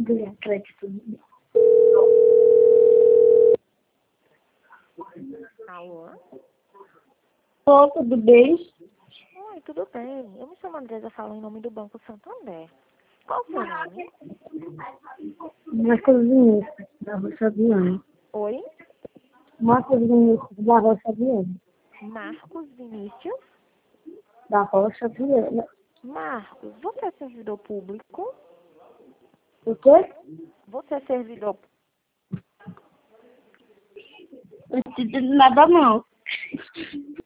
ganhar crédito. Alô? Oi, tudo bem? Oi, tudo bem? Eu me chamo Andresa, falo em nome do Banco Santander. Qual o seu nome? Marcos Vinícius, da Rocha Viana. Oi? Marcos Vinícius, da Rocha Viana. Marcos Vinícius? Da Rocha Viana. Marcos, você é servidor público? O quê? Você é servidor... Não entendi nada não.